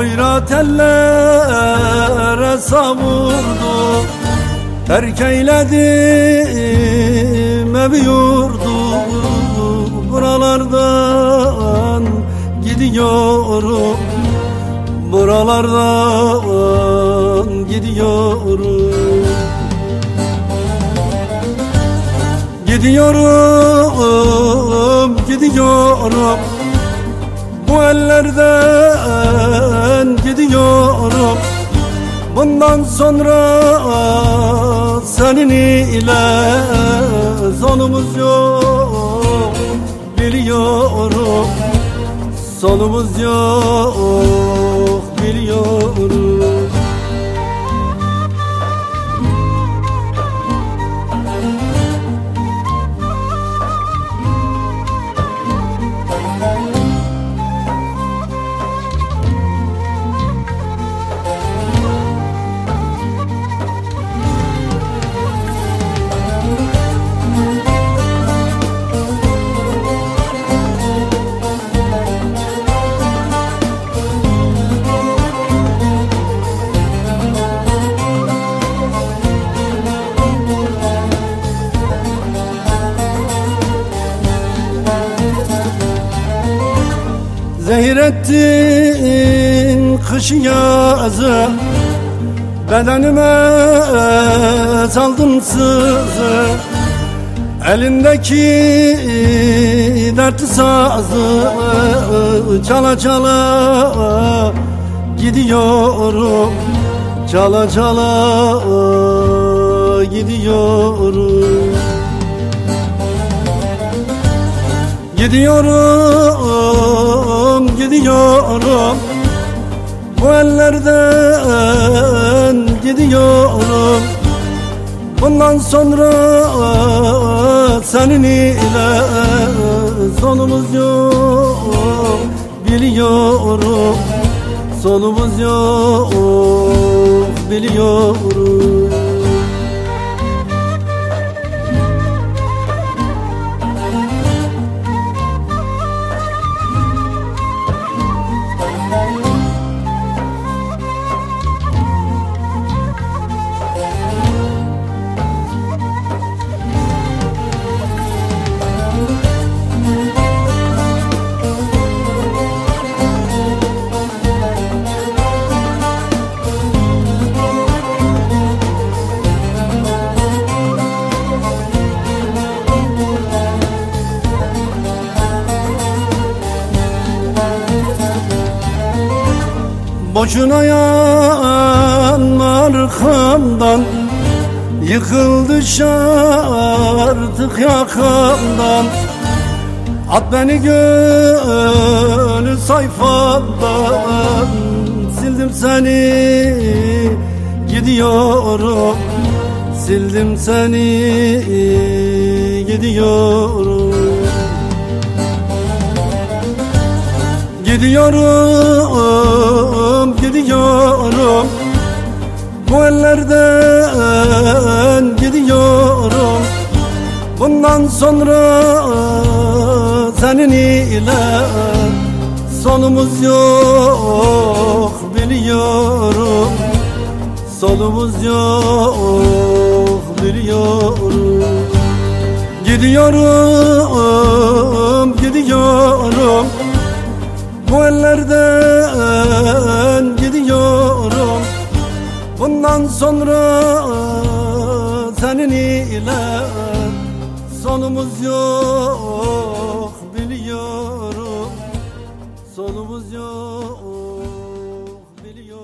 Hoyrat ellere savurdu, terk eyledim evi yurdu. Buralardan gidiyorum, buralardan gidiyorum. Gidiyorum, gidiyorum, bu ellerden gidiyorum. Bundan sonra senin ile sonumuz yok, biliyorum. Sonumuz yok, biliyorum. Zehir ettin kışı yazı, bedenime saldım sızı. Elindeki dertli sazı çala çala gidiyorum, çala çala gidiyorum. Gidiyorum, gidiyorum, bu ellerden gidiyorum. Bundan sonra senin ile sonumuz yok, biliyorum. Sonumuz yok, biliyorum. Boşuna yanma arkamdan, yıkıldı artık yakamdan. At beni gönül sayfandan, sildim seni gidiyorum, sildim seni gidiyorum. Gidiyorum, gidiyorum, bu ellerden gidiyorum. Bundan sonra senin ile sonumuz yok, biliyorum. Sonumuz yok, biliyorum. Gidiyorum, gidiyorum, bu ellerden gidiyorum. Bundan sonra senin ile sonumuz yok, biliyorum. Sonumuz yok, biliyorum.